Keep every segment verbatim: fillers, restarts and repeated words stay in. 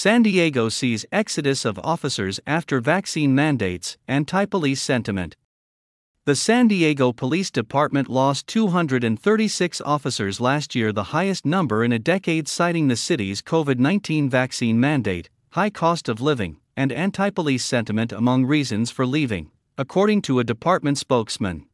San Diego sees exodus of officers after vaccine mandates, anti-police sentiment. The San Diego Police Department lost two hundred thirty-six officers last year, the highest number in a decade, citing the city's COVID nineteen vaccine mandate, high cost of living, and anti-police sentiment among reasons for leaving, according to a department spokesman.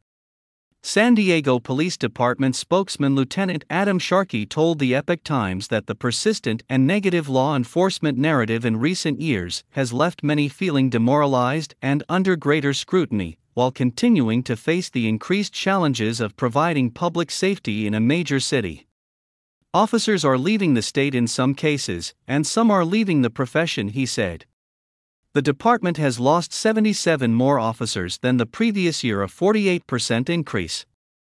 San Diego Police Department spokesman Lieutenant Adam Sharkey told the Epoch Times that the persistent and negative law enforcement narrative in recent years has left many feeling demoralized and under greater scrutiny, while continuing to face the increased challenges of providing public safety in a major city. Officers are leaving the state in some cases, and some are leaving the profession, he said. The department has lost seventy-seven more officers than the previous year, a forty-eight percent increase.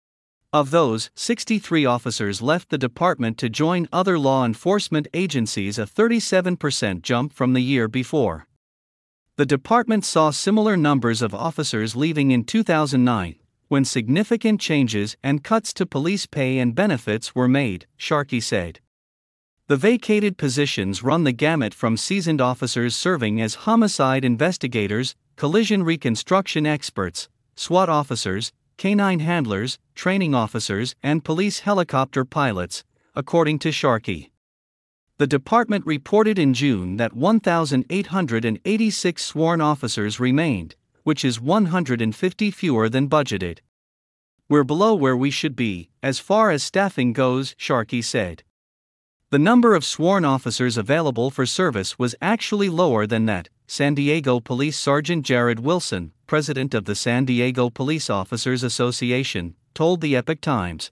Of those, sixty-three officers left the department to join other law enforcement agencies, a thirty-seven percent jump from the year before. The department saw similar numbers of officers leaving in two thousand nine, when significant changes and cuts to police pay and benefits were made, Sharkey said. The vacated positions run the gamut from seasoned officers serving as homicide investigators, collision reconstruction experts, SWAT officers, canine handlers, training officers, and police helicopter pilots, according to Sharkey. The department reported in June that one thousand eight hundred eighty-six sworn officers remained, which is one hundred fifty fewer than budgeted. "We're below where we should be, as far as staffing goes," Sharkey said. The number of sworn officers available for service was actually lower than that, San Diego Police Sergeant Jared Wilson, president of the San Diego Police Officers Association, told the Epoch Times.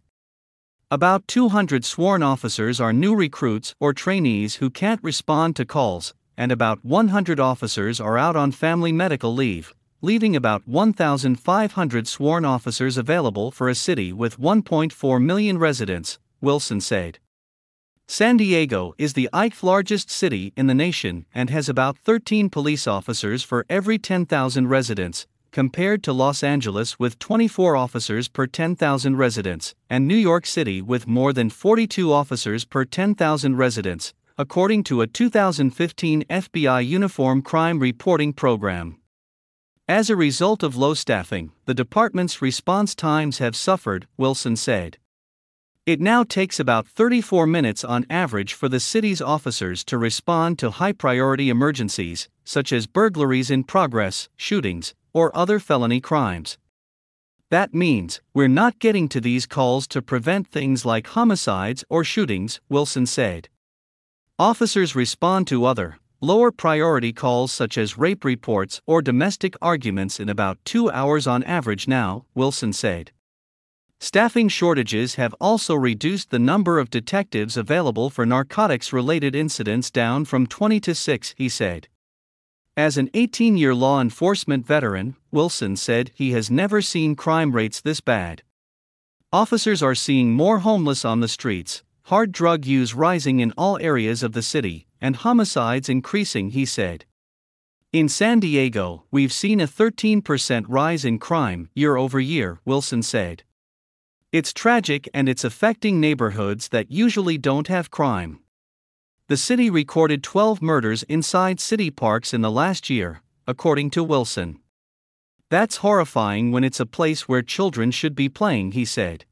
About two hundred sworn officers are new recruits or trainees who can't respond to calls, and about one hundred officers are out on family medical leave, leaving about one thousand five hundred sworn officers available for a city with one point four million residents, Wilson said. San Diego is the eighth largest city in the nation and has about thirteen police officers for every ten thousand residents, compared to Los Angeles with twenty-four officers per ten thousand residents, and New York City with more than forty-two officers per ten thousand residents, according to a two thousand fifteen F B I Uniform Crime Reporting Program. As a result of low staffing, the department's response times have suffered, Wilson said. It now takes about thirty-four minutes on average for the city's officers to respond to high-priority emergencies, such as burglaries in progress, shootings, or other felony crimes. That means we're not getting to these calls to prevent things like homicides or shootings, Wilson said. Officers respond to other, lower-priority calls such as rape reports or domestic arguments in about two hours on average now, Wilson said. Staffing shortages have also reduced the number of detectives available for narcotics-related incidents down from twenty to six, he said. As an eighteen-year law enforcement veteran, Wilson said he has never seen crime rates this bad. Officers are seeing more homeless on the streets, hard drug use rising in all areas of the city, and homicides increasing, he said. In San Diego, we've seen a thirteen percent rise in crime year over year, Wilson said. It's tragic and it's affecting neighborhoods that usually don't have crime. The city recorded twelve murders inside city parks in the last year, according to Wilson. That's horrifying when it's a place where children should be playing, he said.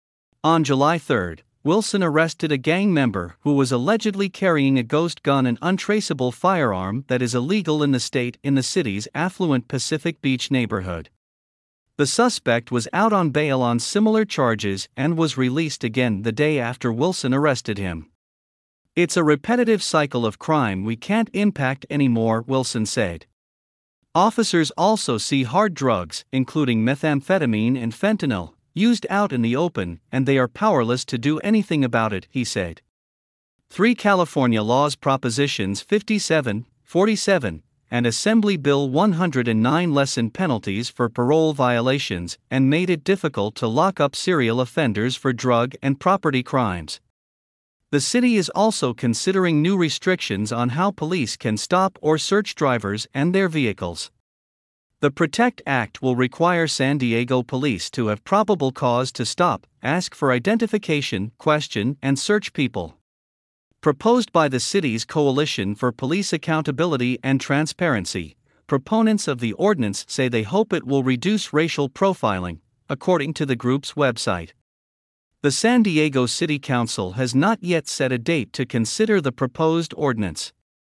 On July third, Wilson arrested a gang member who was allegedly carrying a ghost gun, an untraceable firearm that is illegal in the state, in the city's affluent Pacific Beach neighborhood. The suspect was out on bail on similar charges and was released again the day after Wilson arrested him. It's a repetitive cycle of crime we can't impact anymore, Wilson said. Officers also see hard drugs, including methamphetamine and fentanyl, used out in the open, and they are powerless to do anything about it, he said. Three California laws, Propositions fifty-seven, forty-seven, and Assembly Bill one hundred nine lessened penalties for parole violations and made it difficult to lock up serial offenders for drug and property crimes. The city is also considering new restrictions on how police can stop or search drivers and their vehicles. The PROTECT Act will require San Diego police to have probable cause to stop, ask for identification, question, and search people. Proposed by the city's Coalition for Police Accountability and Transparency, proponents of the ordinance say they hope it will reduce racial profiling, according to the group's website. The San Diego City Council has not yet set a date to consider the proposed ordinance.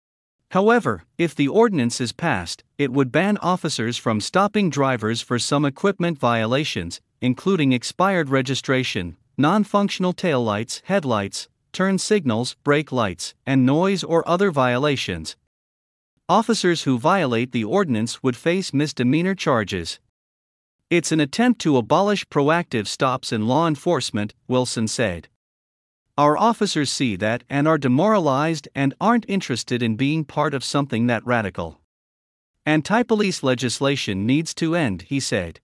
However, if the ordinance is passed, it would ban officers from stopping drivers for some equipment violations, including expired registration, non-functional taillights, headlights, turn signals, brake lights, and noise or other violations. Officers who violate the ordinance would face misdemeanor charges. It's an attempt to abolish proactive stops in law enforcement, Wilson said. Our officers see that and are demoralized and aren't interested in being part of something that radical. Anti-police legislation needs to end, he said.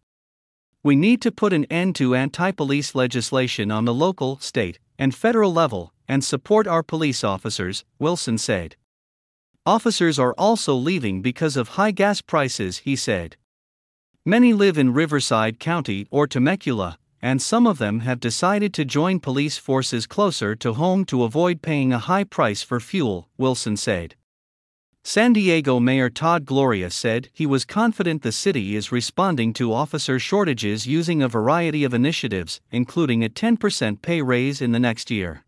We need to put an end to anti-police legislation on the local, state, and federal level, and support our police officers, Wilson said. Officers are also leaving because of high gas prices, he said. Many live in Riverside County or Temecula, and some of them have decided to join police forces closer to home to avoid paying a high price for fuel, Wilson said. San Diego Mayor Todd Gloria said he was confident the city is responding to officer shortages using a variety of initiatives, including a ten percent pay raise in the next year.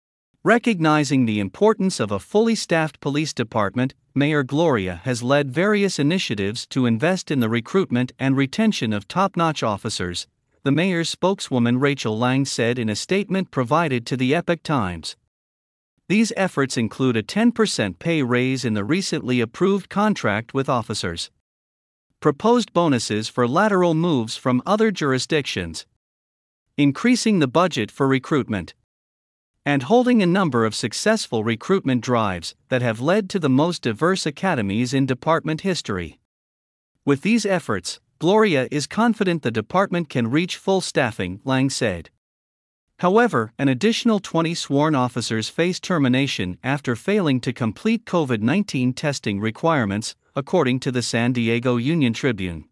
Recognizing the importance of a fully staffed police department, Mayor Gloria has led various initiatives to invest in the recruitment and retention of top-notch officers, the mayor's spokeswoman Rachel Lang said in a statement provided to the Epoch Times. These efforts include a ten percent pay raise in the recently approved contract with officers, proposed bonuses for lateral moves from other jurisdictions, increasing the budget for recruitment, and holding a number of successful recruitment drives that have led to the most diverse academies in department history. With these efforts, Gloria is confident the department can reach full staffing, Lang said. However, an additional twenty sworn officers face termination after failing to complete COVID nineteen testing requirements, according to the San Diego Union Tribune.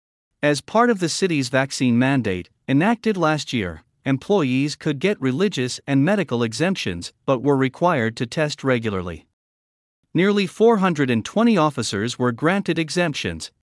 As part of the city's vaccine mandate, enacted last year, employees could get religious and medical exemptions but were required to test regularly. Nearly four hundred twenty officers were granted exemptions,